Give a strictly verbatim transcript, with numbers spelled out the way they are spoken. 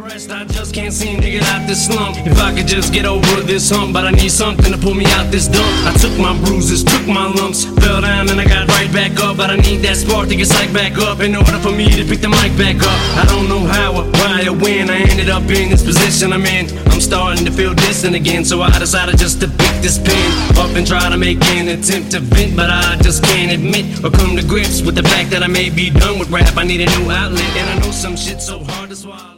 depressed, I just can't seem to get out this slump. If I could just get over this hump, but I need something to pull me out this dump. I took my bruises, took my lumps, fell down and I got right back up. But I need that spark to get psyched back up in order for me to pick the mic back up. I don't know how or why or when I ended up in this position I'm in. I'm starting to feel distant again, so I decided just to pick this pen up and try to make an attempt to vent. But I just can't admit or come to grips with the fact that I may be done with rap. I need a new outlet, and I know some shit's so hard to swallow.